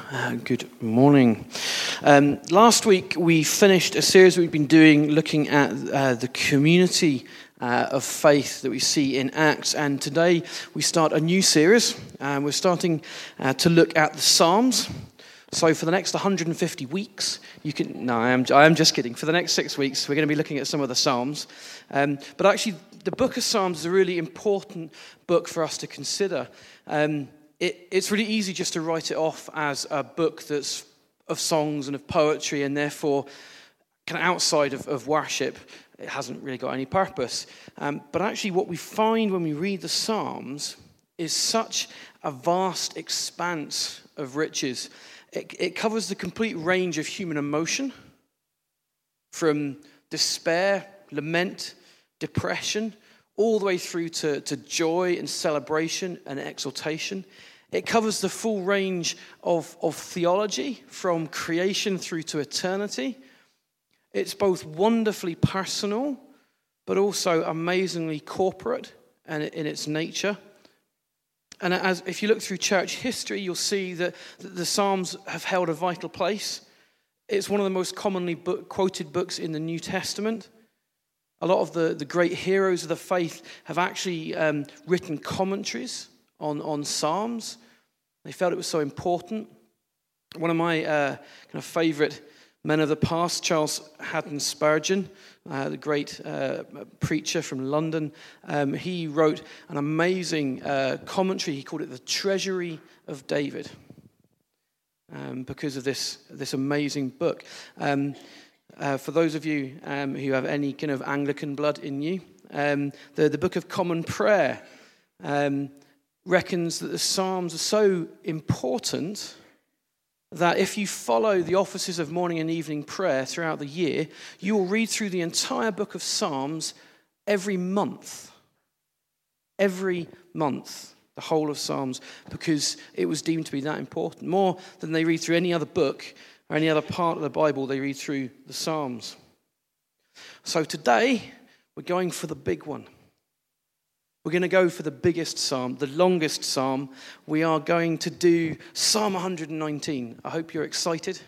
Good morning. Last week we finished a series we've been doing looking at the community of faith that we see in Acts, and today we start a new series. We're starting to look at the Psalms. So for the next 150 weeks, I am just kidding. For the next 6 weeks, we're going to be looking at some of the Psalms. But actually, the book of Psalms is a really important book for us to consider. It's really easy just to write it off as a book that's of songs and of poetry, and therefore kind of outside of worship. It hasn't really got any purpose. But actually what we find when we read the Psalms is such a vast expanse of riches. It covers the complete range of human emotion, from despair, lament, depression, all the way through to joy and celebration and exaltation. It covers the full range of theology, from creation through to eternity. It's both wonderfully personal, but also amazingly corporate and in its nature. And if you look through church history, you'll see that the Psalms have held a vital place. It's one of the most commonly quoted books in the New Testament. A lot of the great heroes of the faith have actually written commentaries on Psalms. They felt it was so important. One of my kind of favourite men of the past, Charles Haddon Spurgeon, the great preacher from London, he wrote an amazing commentary. He called it The Treasury of David, because of this amazing book. For those of you who have any kind of Anglican blood in you, the Book of Common Prayer reckons that the Psalms are so important that if you follow the offices of morning and evening prayer throughout the year, you will read through the entire book of Psalms every month. Every month, the whole of Psalms, because it was deemed to be that important. More than they read through any other book or any other part of the Bible, they read through the Psalms. So today, we're going for the big one. We're going to go for the biggest psalm, the longest psalm. We are going to do Psalm 119. I hope you're excited.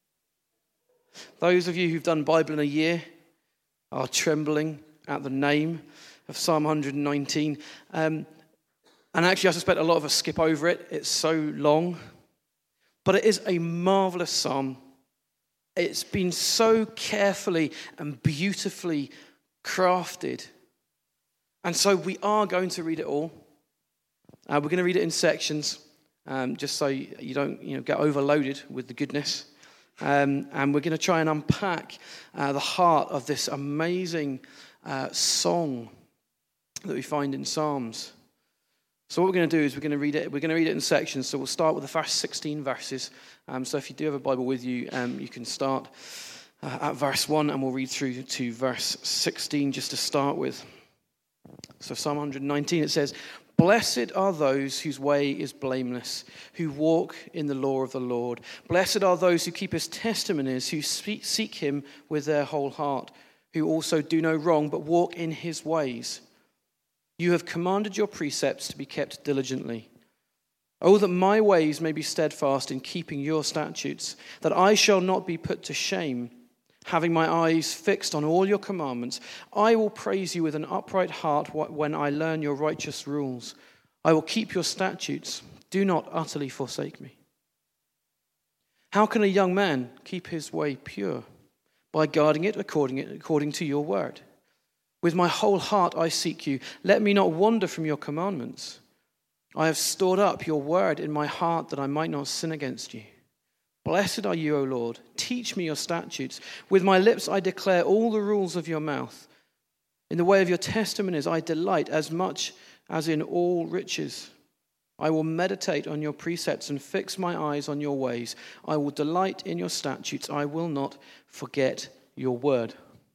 Those of you who've done Bible in a year are trembling at the name of Psalm 119. And actually, I suspect a lot of us skip over it. It's so long. But it is a marvelous psalm. It's been so carefully and beautifully crafted. And so we are going to read it all. We're going to read it in sections, just so you don't get overloaded with the goodness. And we're going to try and unpack the heart of this amazing song that we find in Psalms. So what we're going to do is we're going to read it in sections. So we'll start with the first 16 verses. So if you do have a Bible with you, you can start at verse 1, and we'll read through to verse 16 just to start with. So Psalm 119, it says, "Blessed are those whose way is blameless, who walk in the law of the Lord. Blessed are those who keep his testimonies, who seek him with their whole heart, who also do no wrong, but walk in his ways. You have commanded your precepts to be kept diligently. Oh, that my ways may be steadfast in keeping your statutes, that I shall not be put to shame. Having my eyes fixed on all your commandments, I will praise you with an upright heart when I learn your righteous rules. I will keep your statutes. Do not utterly forsake me. How can a young man keep his way pure? By guarding it according to your word. With my whole heart I seek you. Let me not wander from your commandments. I have stored up your word in my heart that I might not sin against you. Blessed are you, O Lord. Teach me your statutes. With my lips I declare all the rules of your mouth. In the way of your testimonies I delight as much as in all riches. I will meditate on your precepts and fix my eyes on your ways. I will delight in your statutes. I will not forget your word."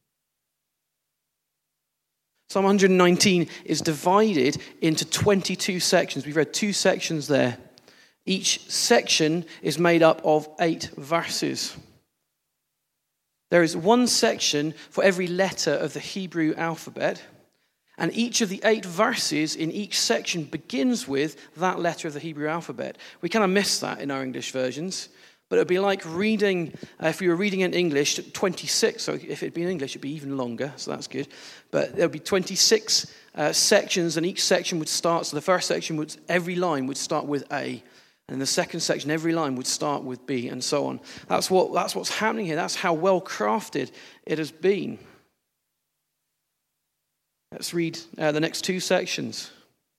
Psalm 119 is divided into 22 sections. We've read 2 sections there. Each section is made up of 8 verses. There is one section for every letter of the Hebrew alphabet, And each of the 8 verses in each section begins with that letter of the Hebrew alphabet. We kind of miss that in our English versions, but it would be like reading, if we were reading in English, 26, so if it'd been in English, it'd be even longer, so that's good. But there would be 26 sections, and each section would start, so the first section, every line would start with A, and in the second section, every line would start with B, and so on. That's what's happening here. That's how well crafted it has been. Let's read the next 2 sections.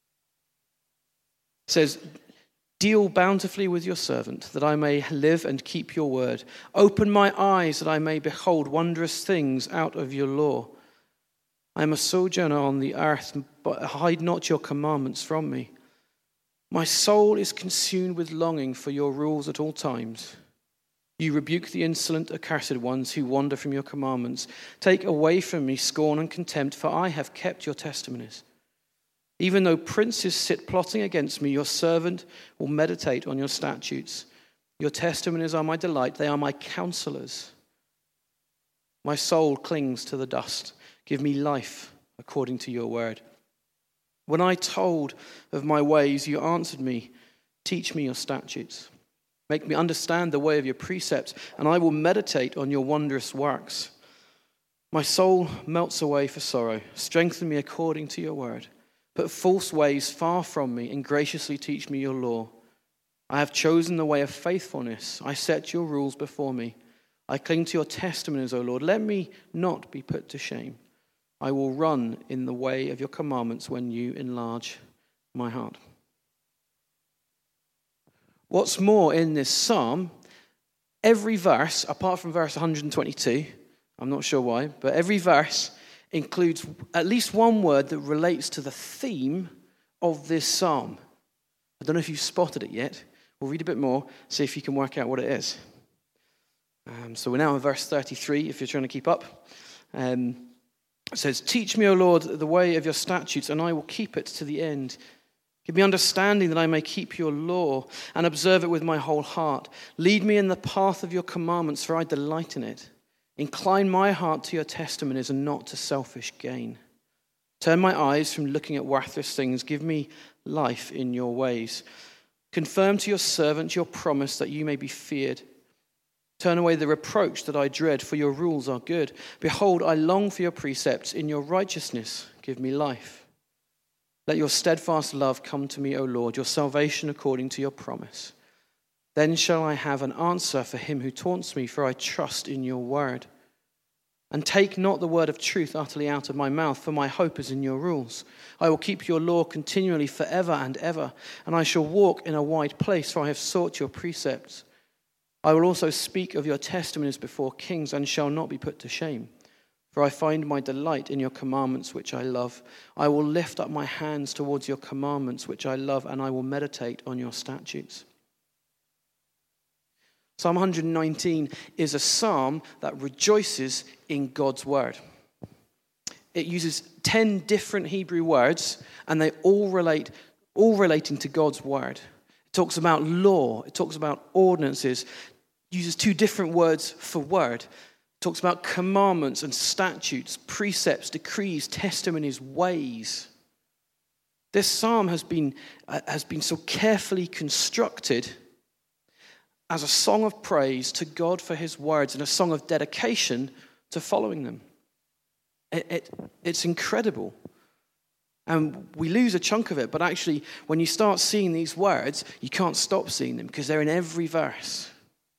It says, "Deal bountifully with your servant, that I may live and keep your word. Open my eyes, that I may behold wondrous things out of your law. I am a sojourner on the earth, but hide not your commandments from me. My soul is consumed with longing for your rules at all times. You rebuke the insolent, accursed ones who wander from your commandments. Take away from me scorn and contempt, for I have kept your testimonies. Even though princes sit plotting against me, your servant will meditate on your statutes. Your testimonies are my delight, they are my counselors. My soul clings to the dust. Give me life according to your word. When I told of my ways, you answered me. Teach me your statutes. Make me understand the way of your precepts, and I will meditate on your wondrous works. My soul melts away for sorrow. Strengthen me according to your word. Put false ways far from me, and graciously teach me your law. I have chosen the way of faithfulness. I set your rules before me. I cling to your testimonies, O Lord. Let me not be put to shame. I will run in the way of your commandments when you enlarge my heart." What's more, in this psalm, every verse, apart from verse 122, I'm not sure why, but every verse includes at least one word that relates to the theme of this psalm. I don't know if you've spotted it yet. We'll read a bit more, see if you can work out what it is. So we're now in verse 33, if you're trying to keep up. It says, "Teach me, O Lord, the way of your statutes, and I will keep it to the end. Give me understanding that I may keep your law and observe it with my whole heart. Lead me in the path of your commandments, for I delight in it. Incline my heart to your testimonies and not to selfish gain. Turn my eyes from looking at worthless things. Give me life in your ways. Confirm to your servant your promise that you may be feared. Turn away the reproach that I dread, for your rules are good. Behold, I long for your precepts. In your righteousness, give me life. Let your steadfast love come to me, O Lord, your salvation according to your promise. Then shall I have an answer for him who taunts me, for I trust in your word. And take not the word of truth utterly out of my mouth, for my hope is in your rules. I will keep your law continually forever and ever, and I shall walk in a wide place, for I have sought your precepts. I will also speak of your testimonies before kings, and shall not be put to shame. For I find my delight in your commandments, which I love. I will lift up my hands towards your commandments, which I love, and I will meditate on your statutes." Psalm 119 is a psalm that rejoices in God's word. It uses 10 different Hebrew words, and they all relating to God's word. It talks about law, it talks about ordinances, uses 2 different words for word. Talks about commandments and statutes, precepts, decrees, testimonies, ways. This psalm has been so carefully constructed as a song of praise to God for his words and a song of dedication to following them. It's incredible. And we lose a chunk of it, but actually when you start seeing these words, you can't stop seeing them because they're in every verse.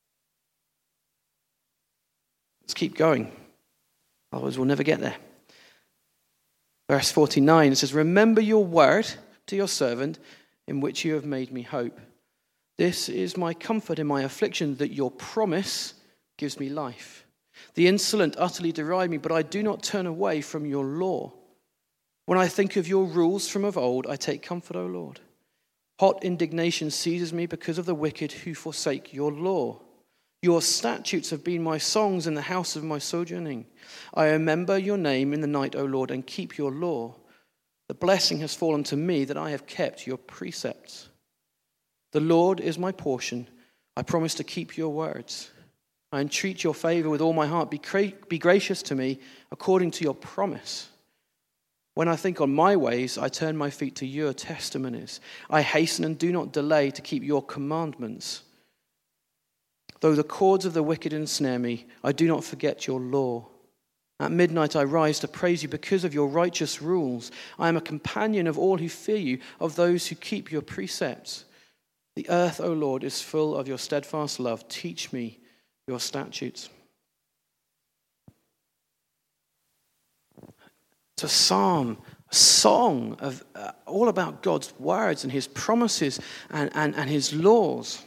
Let's keep going. Otherwise, we'll never get there. Verse 49, it says, "Remember your word to your servant, in which you have made me hope. This is my comfort in my affliction, that your promise gives me life. The insolent utterly deride me, but I do not turn away from your law. When I think of your rules from of old, I take comfort, O Lord. Hot indignation seizes me because of the wicked who forsake your law. Your statutes have been my songs in the house of my sojourning. I remember your name in the night, O Lord, and keep your law. The blessing has fallen to me that I have kept your precepts. The Lord is my portion. I promise to keep your words. I entreat your favor with all my heart. Be gracious to me according to your promise. When I think on my ways, I turn my feet to your testimonies. I hasten and do not delay to keep your commandments. Though the cords of the wicked ensnare me, I do not forget your law. At midnight I rise to praise you because of your righteous rules. I am a companion of all who fear you, of those who keep your precepts. The earth, O Lord, is full of your steadfast love. Teach me your statutes. It's a psalm, a song of all about God's words and his promises and his laws.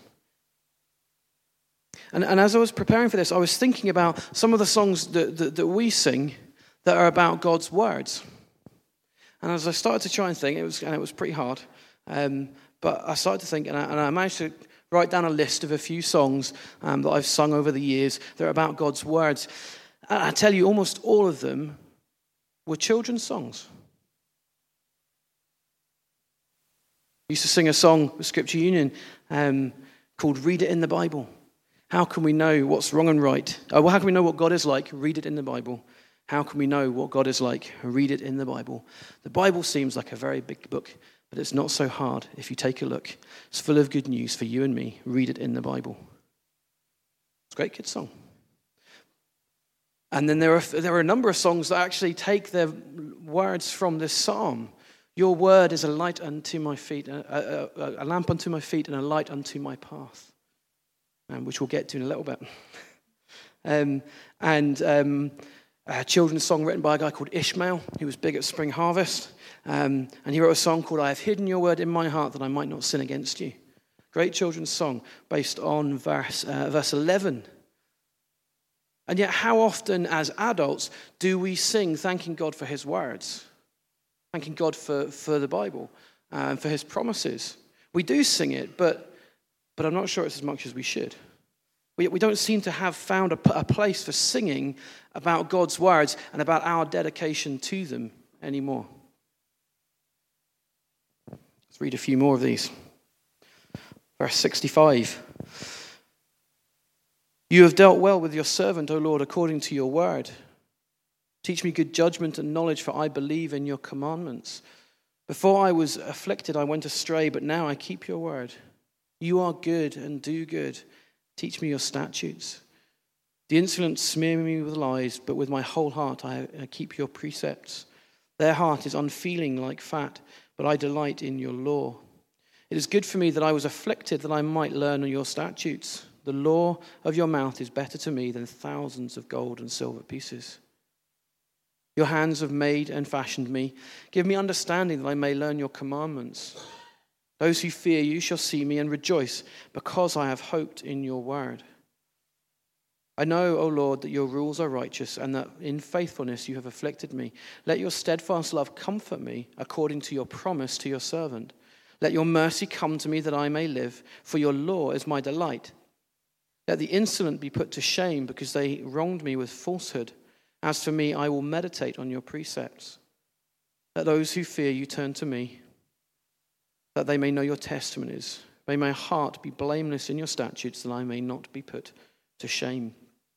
And as I was preparing for this, I was thinking about some of the songs that we sing that are about God's words. And as I started to try and think, it was pretty hard, but I started to think, and I managed to write down a list of a few songs that I've sung over the years that are about God's words. And I tell you, almost all of them were children's songs. I used to sing a song with Scripture Union called Read It in the Bible. How can we know what's wrong and right? How can we know what God is like? Read it in the Bible. How can we know what God is like? Read it in the Bible. The Bible seems like a very big book, but it's not so hard if you take a look. It's full of good news for you and me. Read it in the Bible. It's a great kid song. And then there are a number of songs that actually take their words from this psalm. Your word is a light unto my feet, a lamp unto my feet, and a light unto my path. Which we'll get to in a little bit. A children's song written by a guy called Ishmael, who was big at Spring Harvest. And he wrote a song called I Have Hidden Your Word in My Heart that I might not sin against you. Great children's song based on verse 11. And yet how often as adults do we sing thanking God for his words? Thanking God for the Bible and for his promises. We do sing it, but I'm not sure it's as much as we should. We don't seem to have found a place for singing about God's words and about our dedication to them anymore. Let's read a few more of these. Verse 65. You have dealt well with your servant, O Lord, according to your word. Teach me good judgment and knowledge, for I believe in your commandments. Before I was afflicted, I went astray, but now I keep your word. You are good and do good. Teach me your statutes. The insolent smear me with lies, but with my whole heart I keep your precepts. Their heart is unfeeling like fat, but I delight in your law. It is good for me that I was afflicted, that I might learn your statutes. The law of your mouth is better to me than thousands of gold and silver pieces. Your hands have made and fashioned me. Give me understanding that I may learn your commandments. Those who fear you shall see me and rejoice, because I have hoped in your word. I know, O Lord, that your rules are righteous, and that in faithfulness you have afflicted me. Let your steadfast love comfort me, according to your promise to your servant. Let your mercy come to me, that I may live, for your law is my delight. Let the insolent be put to shame, because they wronged me with falsehood. As for me, I will meditate on your precepts. Let those who fear you turn to me, that they may know your testimonies. May my heart be blameless in your statutes, that I may not be put to shame.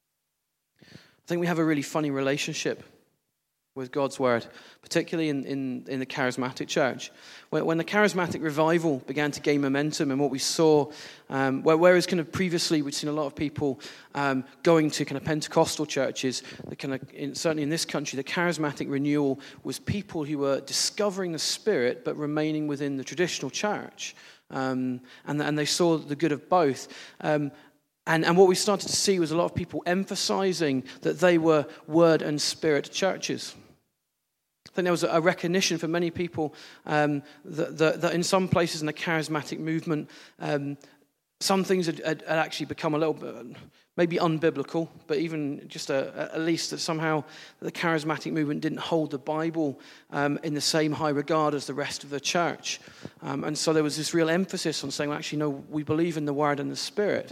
I think we have a really funny relationship with God's word, particularly in the charismatic church. When the charismatic revival began to gain momentum, and what we saw, whereas kind of previously we'd seen a lot of people going to kind of Pentecostal churches, certainly in this country, the charismatic renewal was people who were discovering the Spirit but remaining within the traditional church, and they saw the good of both. And what we started to see was a lot of people emphasizing that they were word and spirit churches. I think there was a recognition for many people that in some places in the charismatic movement, some things had actually become a little bit, maybe unbiblical, but even just at least that somehow the charismatic movement didn't hold the Bible in the same high regard as the rest of the church. And so there was this real emphasis on saying, well, actually, no, we believe in the Word and the Spirit.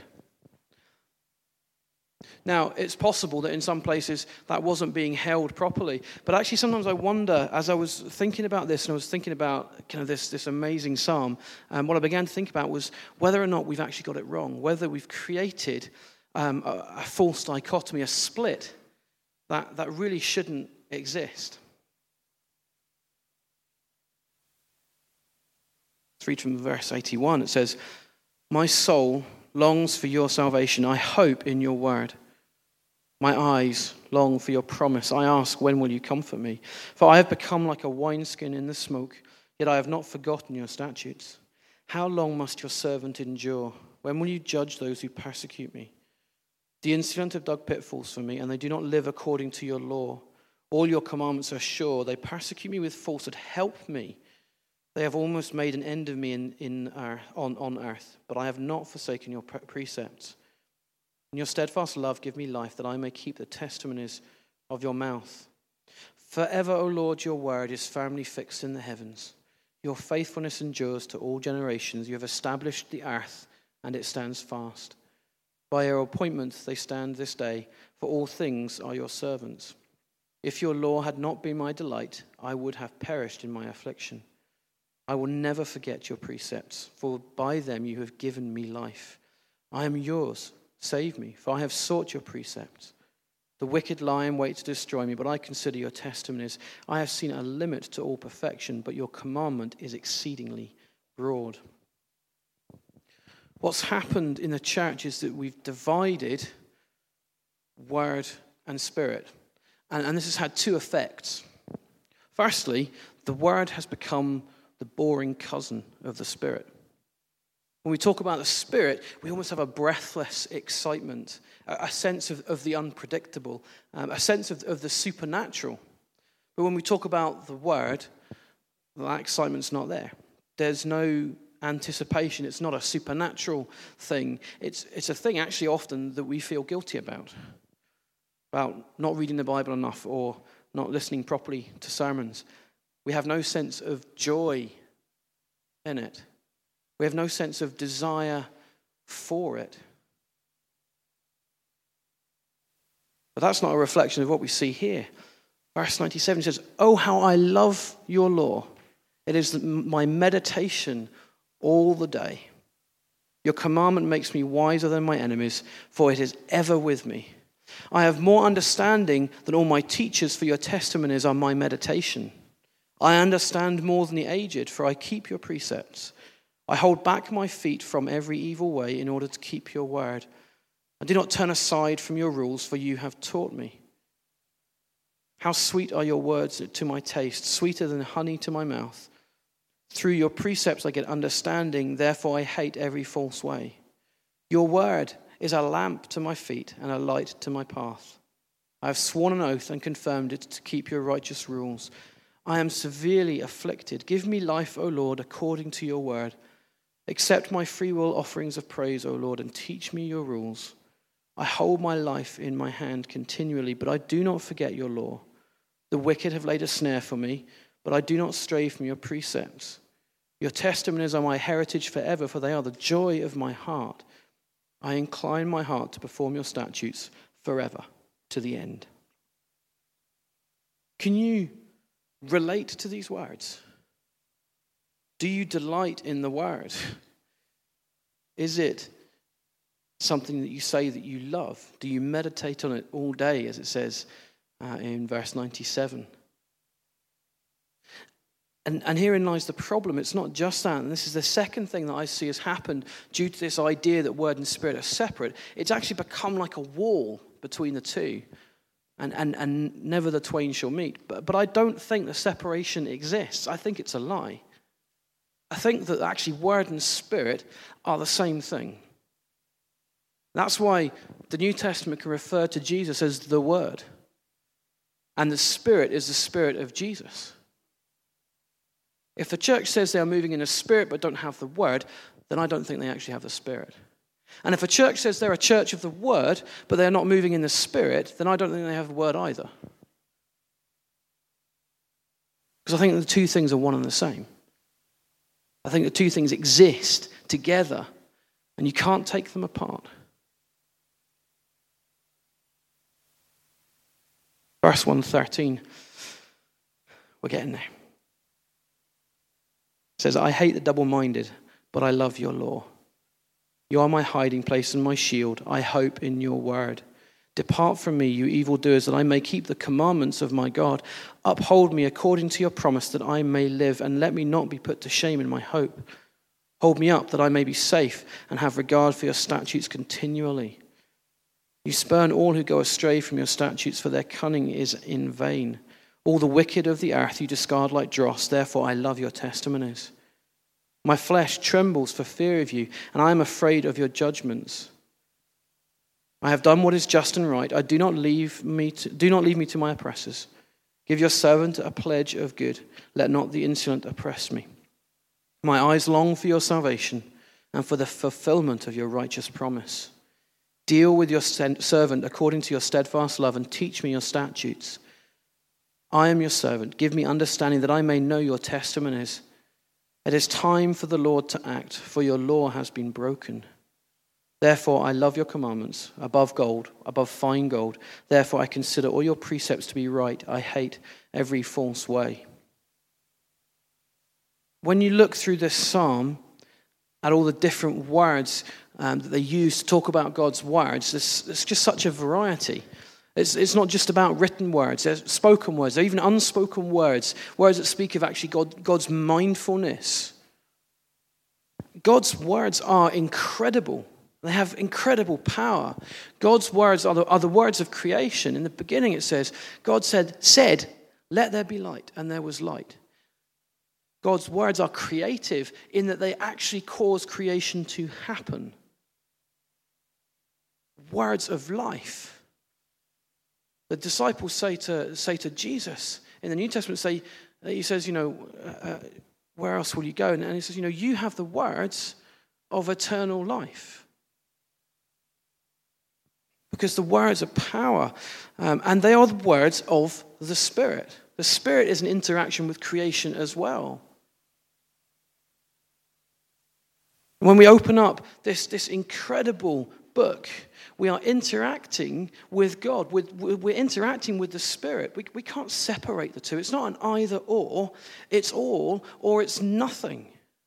Now, it's possible that in some places that wasn't being held properly. But actually, sometimes I wonder, as I was thinking about this, and I was thinking about kind of this amazing psalm, what I began to think about was whether or not we've actually got it wrong, whether we've created a false dichotomy, a split that really shouldn't exist. Let's read from verse 81. It says, "My soul longs for your salvation. I hope in your word. My eyes long for your promise. I ask, when will you comfort me? For I have become like a wineskin in the smoke, yet I have not forgotten your statutes. How long must your servant endure? When will you judge those who persecute me? The insolent have dug pitfalls for me, and they do not live according to your law. All your commandments are sure. They persecute me with falsehood. Help me. They have almost made an end of me on earth, but I have not forsaken your precepts. In your steadfast love, give me life, that I may keep the testimonies of your mouth. Forever, O Lord, your word is firmly fixed in the heavens. Your faithfulness endures to all generations. You have established the earth, and it stands fast. By your appointment they stand this day, for all things are your servants. If your law had not been my delight, I would have perished in my affliction. I will never forget your precepts, for by them you have given me life. I am yours. Save me, for I have sought your precepts. The wicked lie in wait to destroy me, but I consider your testimonies. I have seen a limit to all perfection, but your commandment is exceedingly broad." What's happened in the church is that we've divided word and spirit. And this has had two effects. Firstly, the word has become the boring cousin of the spirit. When we talk about the Spirit, we almost have a breathless excitement, a sense of the unpredictable, a sense of the supernatural. But when we talk about the Word, that excitement's not there. There's no anticipation. It's not a supernatural thing. It's a thing actually often that we feel guilty about not reading the Bible enough or not listening properly to sermons. We have no sense of joy in it. We have no sense of desire for it. But that's not a reflection of what we see here. Verse 97 says, "Oh, how I love your law. It is my meditation all the day. Your commandment makes me wiser than my enemies, for it is ever with me. I have more understanding than all my teachers, for your testimonies are my meditation. I understand more than the aged, for I keep your precepts. I hold back my feet from every evil way in order to keep your word. I do not turn aside from your rules, for you have taught me. How sweet are your words to my taste, sweeter than honey to my mouth. Through your precepts I get understanding, therefore I hate every false way. Your word is a lamp to my feet and a light to my path. I have sworn an oath and confirmed it to keep your righteous rules. I am severely afflicted. Give me life, O Lord, according to your word. Accept my freewill offerings of praise, O Lord, and teach me your rules. I hold my life in my hand continually, but I do not forget your law. The wicked have laid a snare for me, but I do not stray from your precepts. Your testimonies are my heritage forever, for they are the joy of my heart. I incline my heart to perform your statutes forever to the end." Can you relate to these words? Do you delight in the word? Is it something that you say that you love? Do you meditate on it all day, as it says in verse 97? And herein lies the problem. It's not just that. And this is the second thing that I see has happened due to this idea that word and spirit are separate. It's actually become like a wall between the two. And never the twain shall meet. But I don't think the separation exists. I think it's a lie. I think that actually word and spirit are the same thing. That's why the New Testament can refer to Jesus as the Word. And the Spirit is the Spirit of Jesus. If the church says they are moving in the Spirit but don't have the Word, then I don't think they actually have the Spirit. And if a church says they're a church of the Word but they're not moving in the Spirit, then I don't think they have the Word either. Because I think the two things are one and the same. I think the two things exist together and you can't take them apart. Verse 113, we're getting there. It says, "I hate the double-minded, but I love your law. You are my hiding place and my shield. I hope in your word. Depart from me, you evildoers, that I may keep the commandments of my God. Uphold me according to your promise, that I may live, and let me not be put to shame in my hope. Hold me up that I may be safe and have regard for your statutes continually. You spurn all who go astray from your statutes, for their cunning is in vain. All the wicked of the earth you discard like dross, therefore I love your testimonies. My flesh trembles for fear of you, and I am afraid of your judgments. I have done what is just and right. Do not leave me to my oppressors. Give your servant a pledge of good. Let not the insolent oppress me. My eyes long for your salvation and for the fulfillment of your righteous promise. Deal with your servant according to your steadfast love and teach me your statutes. I am your servant. Give me understanding that I may know your testimonies. It is time for the Lord to act, for your law has been broken. Therefore, I love your commandments above gold, above fine gold. Therefore, I consider all your precepts to be right. I hate every false way. When you look through this psalm at all the different words that they use to talk about God's words, there's just such a variety. It's not just about written words. There's spoken words. There are even unspoken words, words that speak of actually God's mindfulness. God's words are incredible. They have incredible power. God's words are the words of creation. In the beginning it says, God said, let there be light, and there was light. God's words are creative in that they actually cause creation to happen. Words of life. The disciples say to Jesus in the New Testament, he says, where else will you go? And he says, you have the words of eternal life. Because the words are power, and they are the words of the Spirit. The Spirit is an interaction with creation as well. When we open up this incredible book, we are interacting with God. We're interacting with the Spirit. We can't separate the two. It's not an either or. It's all or it's nothing.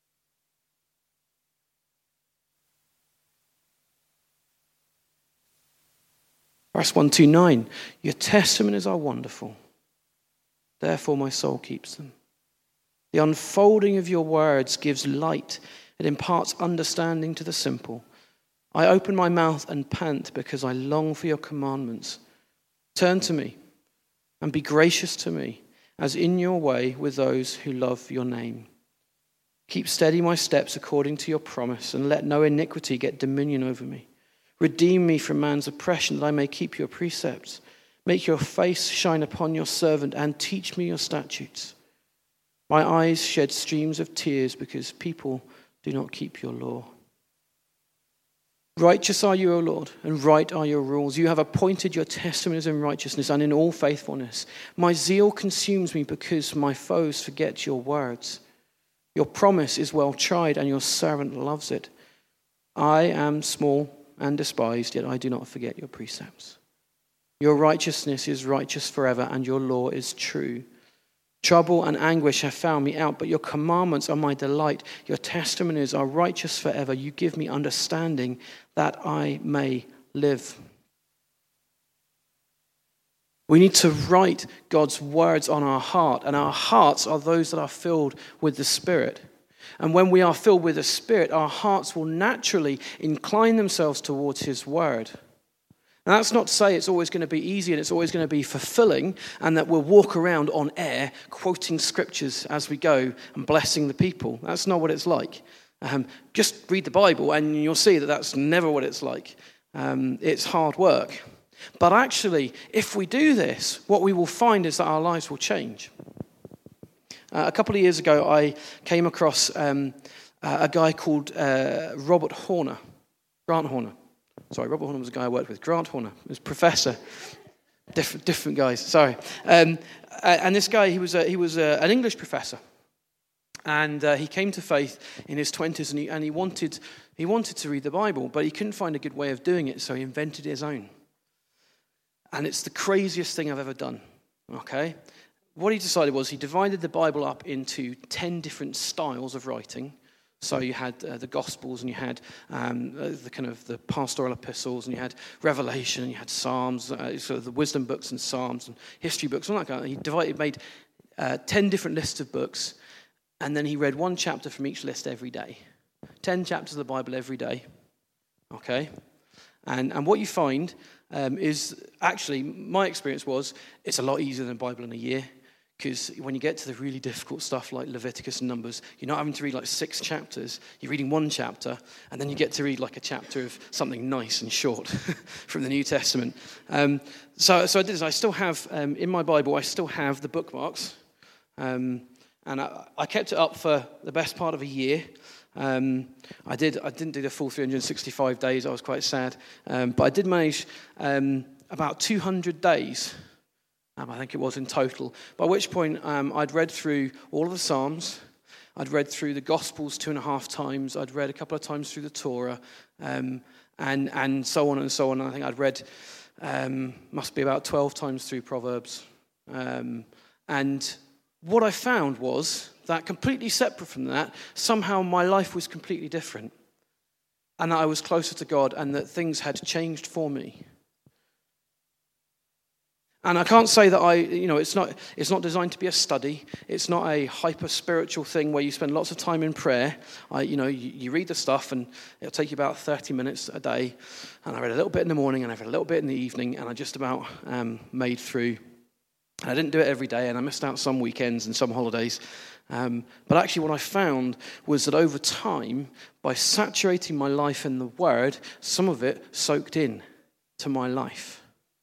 Verse 129, your testimonies are wonderful. Therefore my soul keeps them. The unfolding of your words gives light. It imparts understanding to the simple. I open my mouth and pant because I long for your commandments. Turn to me and be gracious to me, as in your way with those who love your name. Keep steady my steps according to your promise, and let no iniquity get dominion over me. Redeem me from man's oppression, that I may keep your precepts. Make your face shine upon your servant, and teach me your statutes. My eyes shed streams of tears because people do not keep your law. Righteous are you, O Lord, and right are your rules. You have appointed your testimonies in righteousness and in all faithfulness. My zeal consumes me because my foes forget your words. Your promise is well tried, and your servant loves it. I am small and despised, yet I do not forget your precepts. Your righteousness is righteous forever, and your law is true. Trouble and anguish have found me out, but your commandments are my delight. Your testimonies are righteous forever. You give me understanding that I may live. We need to write God's words on our heart, and our hearts are those that are filled with the Spirit. And when we are filled with the Spirit, our hearts will naturally incline themselves towards His word. And that's not to say it's always going to be easy and it's always going to be fulfilling, and that we'll walk around on air quoting scriptures as we go and blessing the people. That's not what it's like. Just read the Bible and you'll see that that's never what it's like. It's hard work. But actually, if we do this, what we will find is that our lives will change. A couple of years ago, I came across a guy called Robert Horner. Grant Horner. Sorry, Robert Horner was a guy I worked with. Grant Horner was professor. Different guys. Sorry. And this guy, he was an English professor, and he came to faith in his 20s, and he wanted to read the Bible, but he couldn't find a good way of doing it, so he invented his own. And it's the craziest thing I've ever done. Okay. What he decided was he divided the Bible up into 10 different styles of writing. So you had the Gospels, and you had the kind of the pastoral epistles, and you had Revelation, and you had Psalms, sort of the wisdom books and Psalms and history books, all that kind of thing. He made 10 different lists of books, and then he read one chapter from each list every day. 10 chapters of the Bible every day, okay? And what you find is, actually, my experience was, it's a lot easier than the Bible in a year, because when you get to the really difficult stuff like Leviticus and Numbers, you're not having to read like 6 chapters. You're reading 1 chapter, and then you get to read like a chapter of something nice and short from the New Testament. So I did this. I still have, in my Bible, I still have the bookmarks. And I kept it up for the best part of a year. I didn't do the full 365 days. I was quite sad. But I did manage about 200 days. I think it was in total, by which point I'd read through all of the Psalms, I'd read through the Gospels 2.5 times, I'd read a couple of times through the Torah, and so on and so on. I think I'd read, must be about 12 times through Proverbs. And what I found was that completely separate from that, somehow my life was completely different. And that I was closer to God and that things had changed for me. And I can't say that it's not designed to be a study. It's not a hyper-spiritual thing where you spend lots of time in prayer. You read the stuff and it'll take you about 30 minutes a day. And I read a little bit in the morning and I read a little bit in the evening and I just about made through. And I didn't do it every day and I missed out some weekends and some holidays. But actually what I found was that over time, by saturating my life in the Word, some of it soaked in to my life.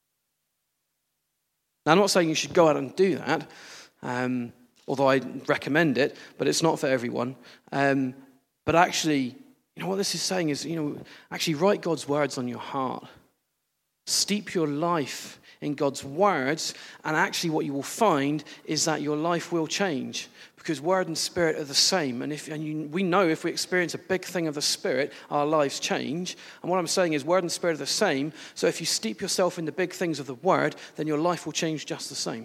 Now, I'm not saying you should go out and do that, although I recommend it, but it's not for everyone. But actually, what this is saying is, actually write God's words on your heart. Steep your life in God's words, and actually what you will find is that your life will change, because Word and Spirit are the same. We know if we experience a big thing of the Spirit, our lives change. And what I'm saying is Word and Spirit are the same. So if you steep yourself in the big things of the Word, then your life will change just the same.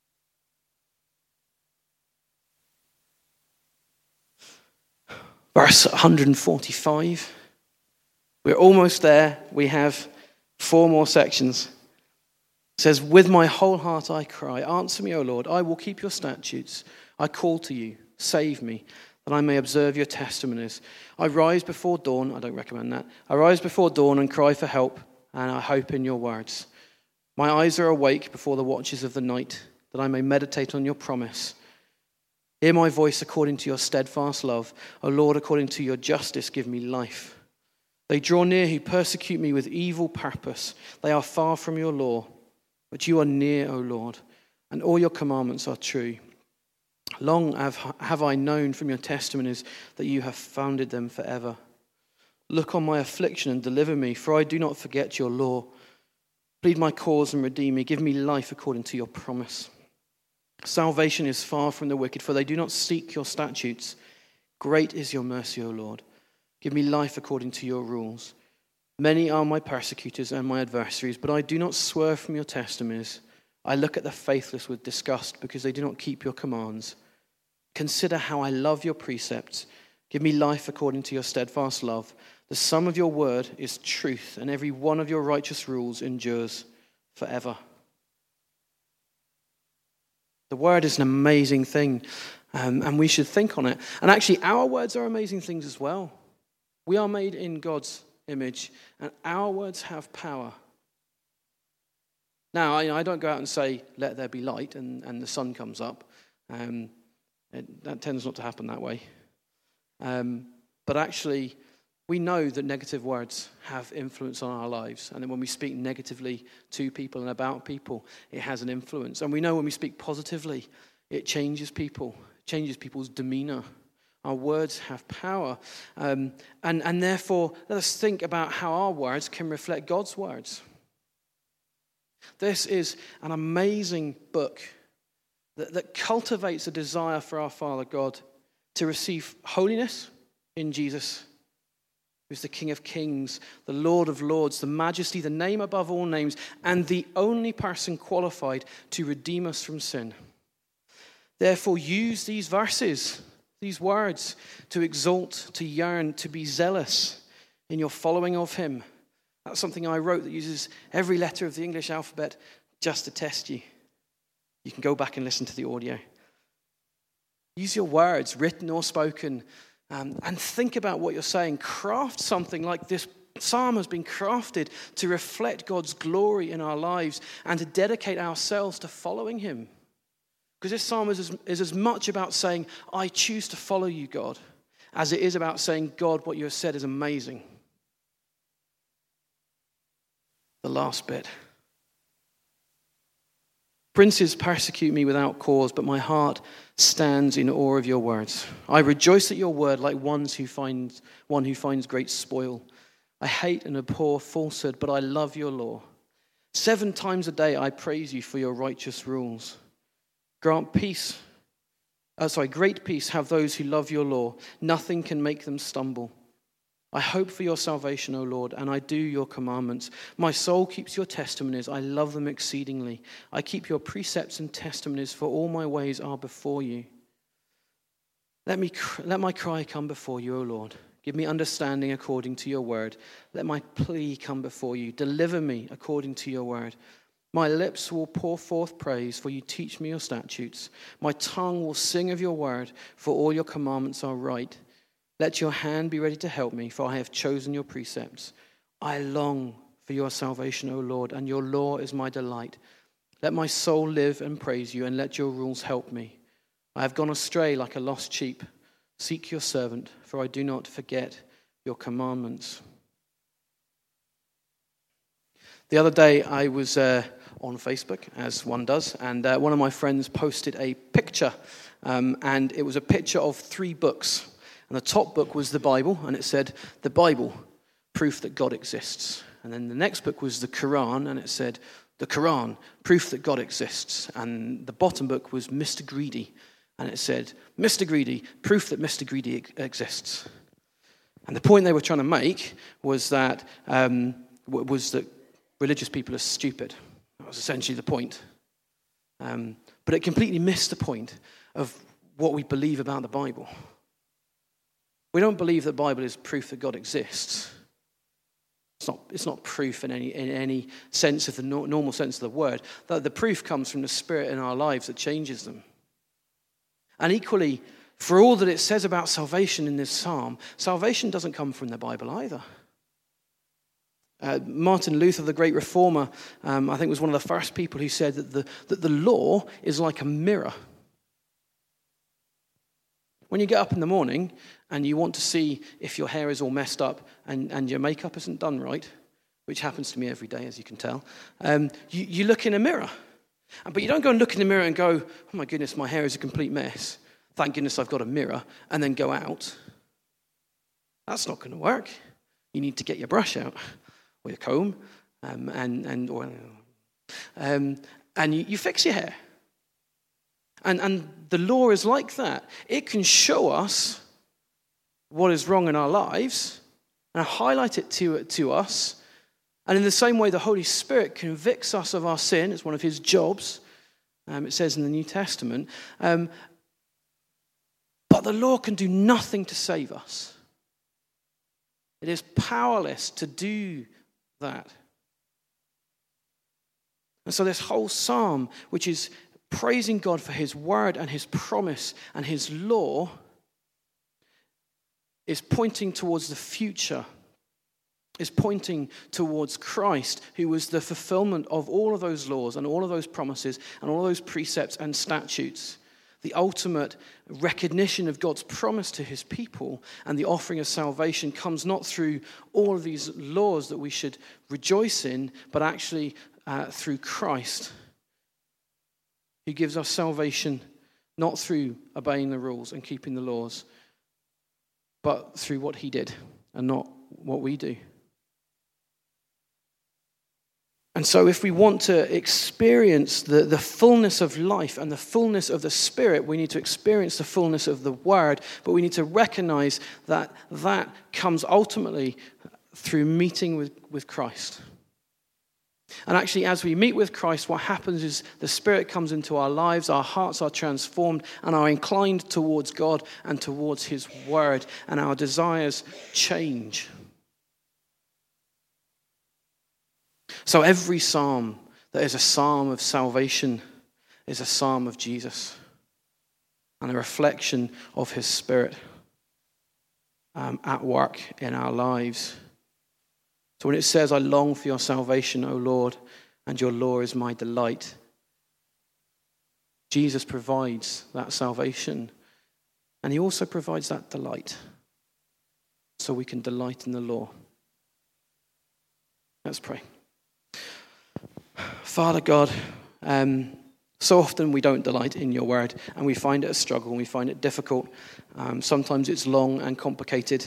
Verse 145. We're almost there. We have 4 more sections. It says, with my whole heart I cry, answer me, O Lord, I will keep your statutes. I call to you, save me, that I may observe your testimonies. I rise before dawn, I don't recommend that. I rise before dawn and cry for help, and I hope in your words. My eyes are awake before the watches of the night, that I may meditate on your promise. Hear my voice according to your steadfast love. O Lord, according to your justice, give me life. They draw near who persecute me with evil purpose. They are far from your law, but you are near, O Lord, and all your commandments are true. Long have I known from your testimonies that you have founded them forever. Look on my affliction and deliver me, for I do not forget your law. Plead my cause and redeem me. Give me life according to your promise. Salvation is far from the wicked, for they do not seek your statutes. Great is your mercy, O Lord. Give me life according to your rules. Many are my persecutors and my adversaries, but I do not swerve from your testimonies. I look at the faithless with disgust because they do not keep your commands. Consider how I love your precepts. Give me life according to your steadfast love. The sum of your word is truth, and every one of your righteous rules endures forever. The word is an amazing thing, and we should think on it. And actually, our words are amazing things as well. We are made in God's image, and our words have power. Now, I don't go out and say, let there be light, and the sun comes up. That tends not to happen that way. But actually, we know that negative words have influence on our lives. And then when we speak negatively to people and about people, it has an influence. And we know when we speak positively, it changes people, changes people's demeanor. Our words have power. And therefore, let us think about how our words can reflect God's words. This is an amazing book that cultivates a desire for our Father God to receive holiness in Jesus, who's the King of Kings, the Lord of Lords, the Majesty, the name above all names, and the only person qualified to redeem us from sin. Therefore, use these verses, these words, to exalt, to yearn, to be zealous in your following of him. That's something I wrote that uses every letter of the English alphabet just to test you. You can go back and listen to the audio. Use your words, written or spoken, And think about what you're saying. Craft something like this psalm has been crafted to reflect God's glory in our lives and to dedicate ourselves to following him. Because this psalm is as much about saying, I choose to follow you, God, as it is about saying, God, what you have said is amazing. The last bit. Princes persecute me without cause, but my heart stands in awe of your words. I rejoice at your word like one who finds great spoil. I hate and abhor falsehood, but I love your law. 7 times a day I praise you for your righteous rules. Great peace have those who love your law. Nothing can make them stumble. I hope for your salvation, O Lord, and I do your commandments. My soul keeps your testimonies. I love them exceedingly. I keep your precepts and testimonies, for all my ways are before you. Let my cry come before you, O Lord. Give me understanding according to your word. Let my plea come before you. Deliver me according to your word. My lips will pour forth praise, for you teach me your statutes. My tongue will sing of your word, for all your commandments are right. Let your hand be ready to help me, for I have chosen your precepts. I long for your salvation, O Lord, and your law is my delight. Let my soul live and praise you, and let your rules help me. I have gone astray like a lost sheep. Seek your servant, for I do not forget your commandments. The other day I was on Facebook, as one does, and one of my friends posted a picture, and it was a picture of 3 books. And the top book was the Bible, and it said, the Bible, proof that God exists. And then the next book was the Quran, and it said, the Quran, proof that God exists. And the bottom book was Mr. Greedy, and it said, Mr. Greedy, proof that Mr. Greedy exists. And the point they were trying to make was that religious people are stupid. That was essentially the point. But it completely missed the point of what we believe about the Bible. We don't believe the Bible is proof that God exists. It's not proof in any sense of the normal sense of the word. The proof comes from the Spirit in our lives that changes them. And equally, for all that it says about salvation in this psalm, salvation doesn't come from the Bible either. Martin Luther, the great reformer, I think was one of the first people who said that the law is like a mirror. When you get up in the morning and you want to see if your hair is all messed up and your makeup isn't done right, which happens to me every day, as you can tell, you look in a mirror. But you don't go and look in the mirror and go, oh my goodness, my hair is a complete mess. Thank goodness I've got a mirror, and then go out. That's not going to work. You need to get your brush out or your comb, and you fix your hair. And the law is like that. It can show us what is wrong in our lives and highlight it to us. And in the same way, the Holy Spirit convicts us of our sin. It's one of his jobs. It says in the New Testament. But the law can do nothing to save us. It is powerless to do that. And so this whole psalm, which is praising God for his word and his promise and his law, is pointing towards the future, is pointing towards Christ, who was the fulfillment of all of those laws and all of those promises and all of those precepts and statutes. The ultimate recognition of God's promise to his people and the offering of salvation comes not through all of these laws that we should rejoice in, but actually through Christ, who gives us salvation not through obeying the rules and keeping the laws, but through what he did and not what we do. And so if we want to experience the fullness of life and the fullness of the Spirit, we need to experience the fullness of the Word, but we need to recognize that that comes ultimately through meeting with Christ. And actually, as we meet with Christ, what happens is the Spirit comes into our lives, our hearts are transformed, and are inclined towards God and towards his Word, and our desires change. So every psalm that is a psalm of salvation is a psalm of Jesus and a reflection of his Spirit. at work in our lives. So when it says, I long for your salvation, O Lord, and your law is my delight, Jesus provides that salvation. And he also provides that delight so we can delight in the law. Let's pray. Father God, so often we don't delight in your word, and we find it a struggle, and we find it difficult. Sometimes it's long and complicated.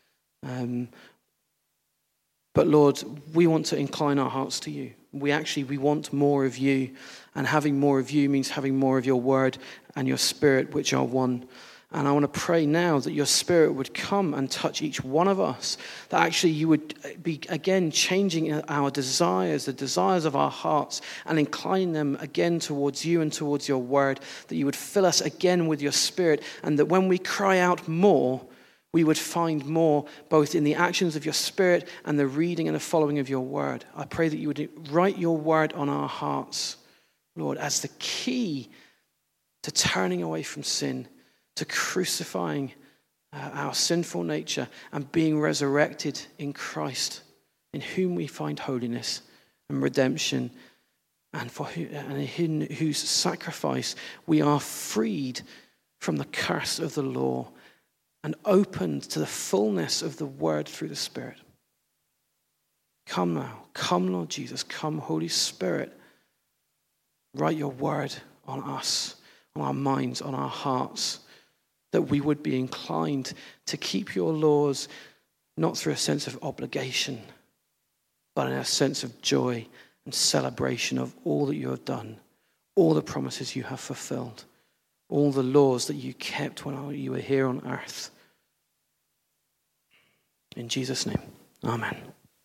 But Lord, we want to incline our hearts to you. We want more of you, and having more of you means having more of your word and your spirit, which are one. And I want to pray now that your spirit would come and touch each one of us, that actually you would be, again, changing our desires, the desires of our hearts, and inclining them again towards you and towards your word, that you would fill us again with your spirit, and that when we cry out more, we would find more, both in the actions of your spirit and the reading and the following of your word. I pray that you would write your word on our hearts, Lord, as the key to turning away from sin, to crucifying our sinful nature and being resurrected in Christ, in whom we find holiness and redemption, and in whose sacrifice we are freed from the curse of the law and opened to the fullness of the word through the Spirit. Come now. Come, Lord Jesus. Come, Holy Spirit. Write your word on us, on our minds, on our hearts, that we would be inclined to keep your laws, not through a sense of obligation, but in a sense of joy and celebration of all that you have done, all the promises you have fulfilled, all the laws that you kept when you were here on earth. In Jesus' name, amen.